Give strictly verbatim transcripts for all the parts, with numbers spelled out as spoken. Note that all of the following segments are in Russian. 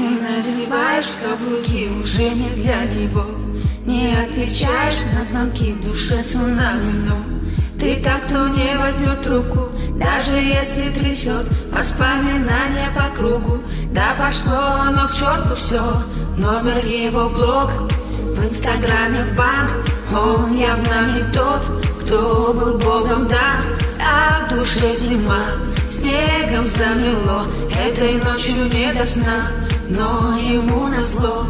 надеваешь каблуки, уже не для него. Не отвечаешь на звонки, в душе цунами, но ты так, кто не возьмет трубку, даже если трясет воспоминания по кругу. Да пошло оно к черту все, номер его в блог, в инстаграме в бан. Он явно не тот, кто был богом дан, а в душе зима снегом замело. Этой ночью не до сна, но ему назло.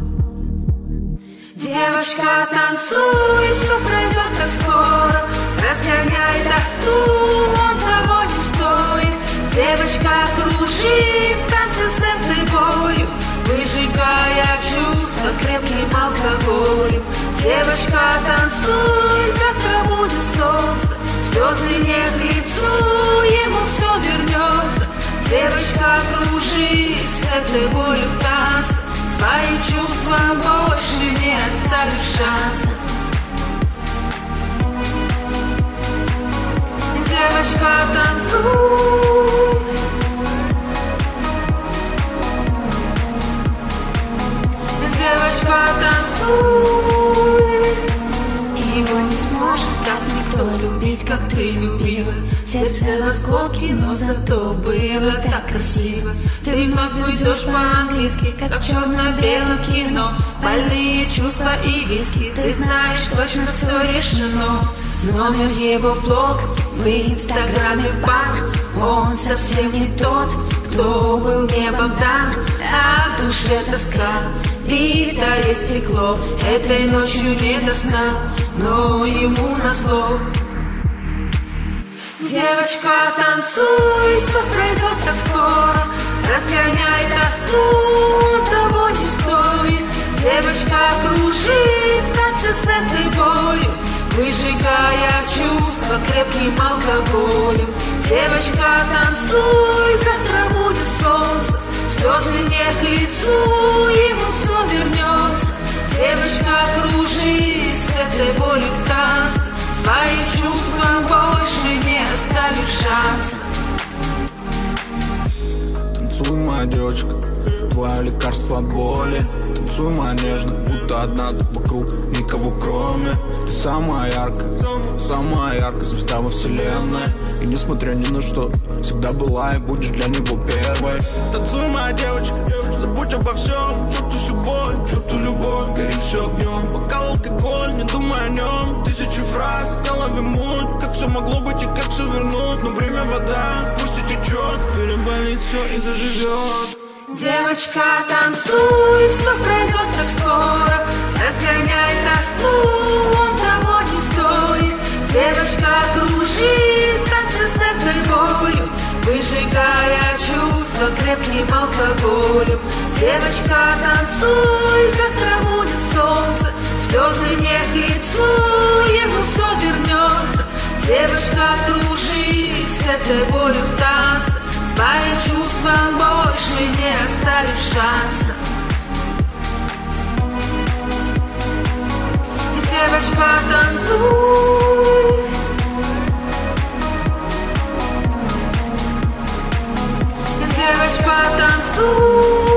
Девочка, танцуй, все пройдет так скоро, разгоняй тоску, он того не стоит. Девочка, кружи в танце с этой болью, выжигая чувства крепким алкоголем. Девочка, танцуй, завтра будет солнце, слезы не к лицу, ему все вернется. Девочка, кружи с этой болью в танце, своим чувствам больше не оставишь шанса. Девочка, танцуй, девочка, танцуй. Его не сможет так никто любить, как ты любила. Сердце в осколке, но зато было так красиво. Ты вновь уйдешь по-английски, как в черно-белом кино. Больные чувства и виски, ты знаешь, точно все решено. Номер его в блог, в инстаграме в бан. Он совсем не тот, кто был небом дан, а в душе тоска, битое стекло. Этой ночью не до сна, но ему назло. Девочка, танцуй, все пройдет так скоро, разгоняй тоску, он того не стоит. Девочка, кружи в танце с этой болью, выжигая чувства крепким алкоголем. Девочка, танцуй, завтра будет солнце, слезы не к лицу, ему все вернется. Девочка, кружи с этой болью в танце, своим чувствам больше не оставишь шанса. Танцуй, моя девочка, твое лекарство от боли. Танцуй, моя нежная, будто одна тут вокруг, никого кроме. Ты самая яркая, самая яркая звезда во вселенной. И несмотря ни на что, всегда была и будешь для него первой. Танцуй, моя девочка, забудь обо всем, черту всю боль, черту любовь, гори все огнем. Бокал, алкоголь, не думай о нем. Тысячи фраз, в голове муть, как все могло быть и как все вернуть. Но время вода, пусть и течет, переболит все и заживет. Девочка, танцуй, все пройдет так скоро, разгоняй тоску, он того не стоит. Девочка, кружи в танце с этой болью, выжигая чувства крепким алкоголем. Девочка, танцуй, завтра будет солнце, слезы не к лицу, ему все вернется. Девочка, кружи с этой болью в танце, своим чувствам больше не оставишь шанса. Девочка, танцуй, девочка, танцуй.